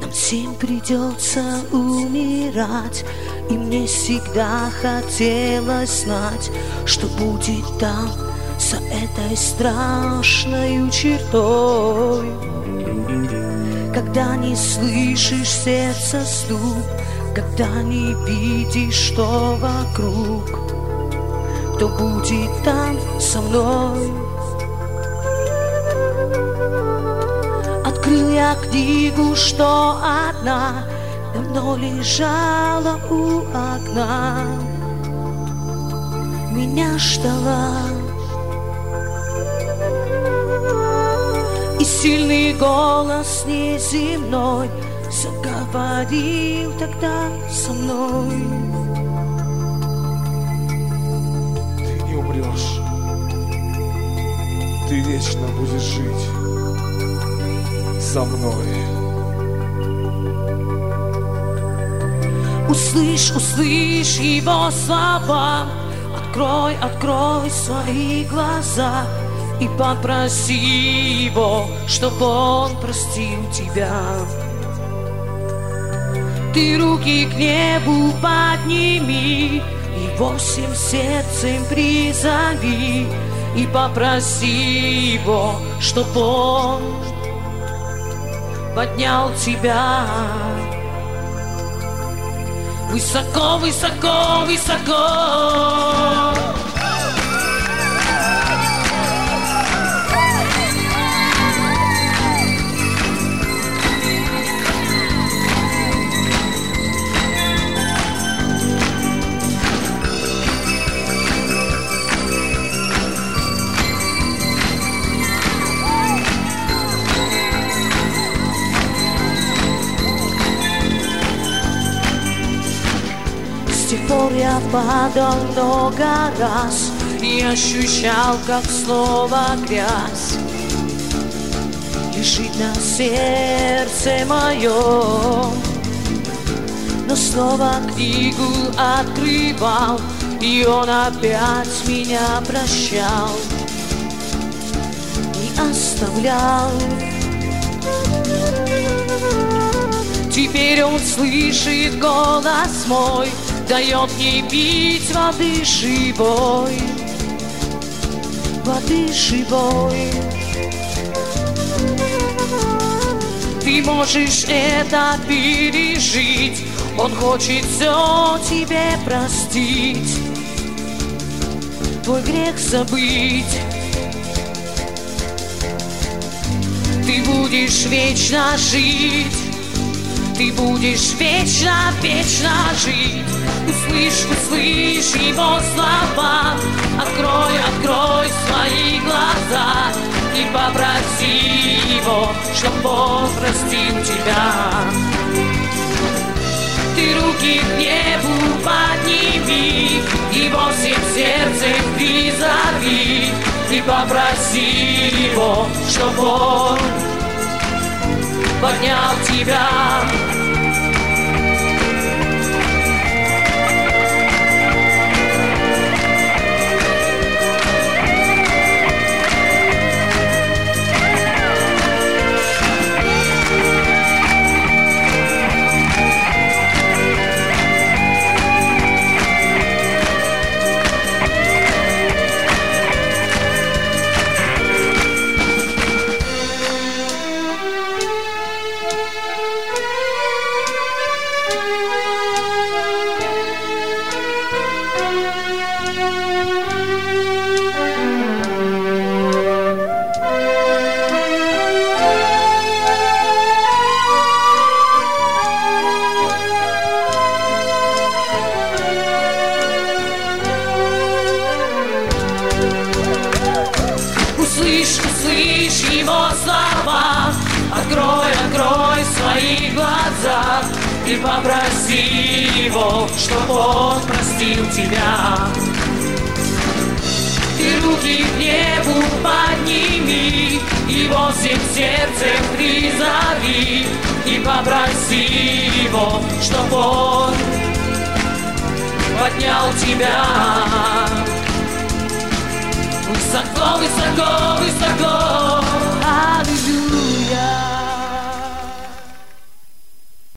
Нам всем придется умирать, и мне всегда хотелось знать, что будет там за этой страшной чертой. Когда не слышишь сердца стук, когда не видишь, что вокруг, кто будет там со мной? Открыл я книгу, что одна давно лежала у окна, меня ждала. И сильный голос неземной заговорил тогда со мной. Ты не умрешь, ты вечно будешь жить со мной. Услышь, услышь его слова, открой, открой свои глаза и попроси его, чтобы он простил тебя. Ты руки к небу подними, его всем сердцем призови и попроси его, чтобы он поднял тебя высоко, высоко, высоко. С тех пор я падал много раз и ощущал, как снова грязь лежит на сердце моем. Но снова книгу открывал, и он опять меня прощал, не оставлял. Теперь он слышит голос мой, дает мне пить воды живой, воды живой. Ты можешь это пережить, он хочет все тебе простить, твой грех забыть. Ты будешь вечно жить, ты будешь вечно, вечно жить. Услышь, услышь его слова, открой, открой свои глаза и попроси его, чтоб он простил тебя. Ты руки к небу подними, его всем сердцем призови и попроси его, чтоб он поднял тебя. Услышь, услышь его слова, открой, открой свои глаза и попроси его, чтоб он простил тебя. Ты руки к небу подними, его всем сердцем призови и попроси его, чтоб он поднял тебя. Высоко, высоко,